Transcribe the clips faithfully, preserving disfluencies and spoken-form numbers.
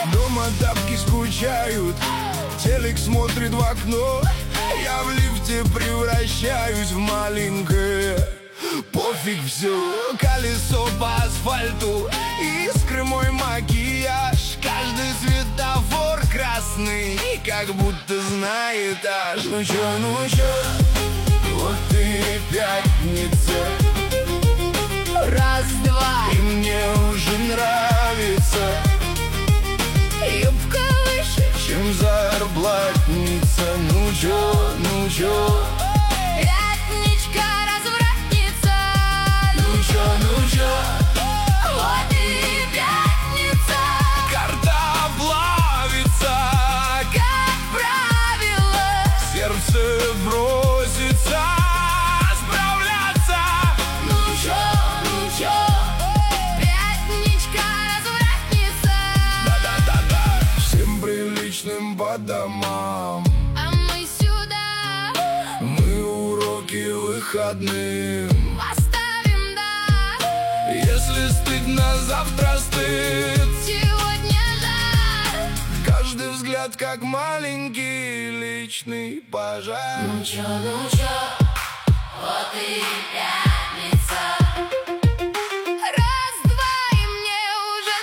Дома тапки скучают, телек смотрит в окно. Я в лифте превращаюсь в маленькое. Пофиг все, колесо по асфальту, искры мой макияж. Каждый светофор красный, как будто знает аж. Ну чё, ну чё, вот и пятница. Раз-два, И мне уже нравится. юбка выше, Чем зарплатница. Ну чё, ну чё, пятничка, развратница. ну чё, ну чё, Вот и пятница, карта плавится, как правило. сердце бросится справляться. Ну чё, ну чё, пятничка, развратница. Да-да-да-да. Всем приличным по домам, А мы сюда мы уроки выходным. поставим, да. Если стыдно, завтра стыд. Сегодня да. Каждый взгляд как маленький личный пожар. Ну чё, ну чё, вот и пятница. Раз-два, и мне уже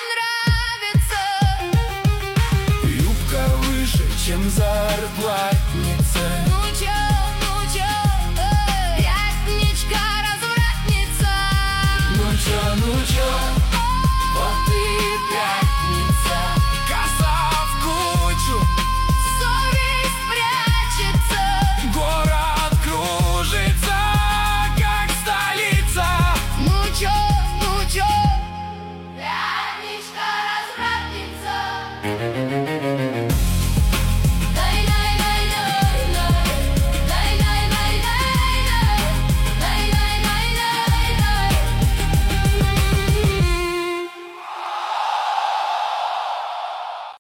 нравится. Юбка выше, чем зарплатница. Ну чё, ну чё, эй, пятничка, развратница. Ну чё, ну чё, вот и пятница. Коса в кучу, Совесть прячется. город кружится, как столица. Ну чё, ну чё, пятничка, развратница.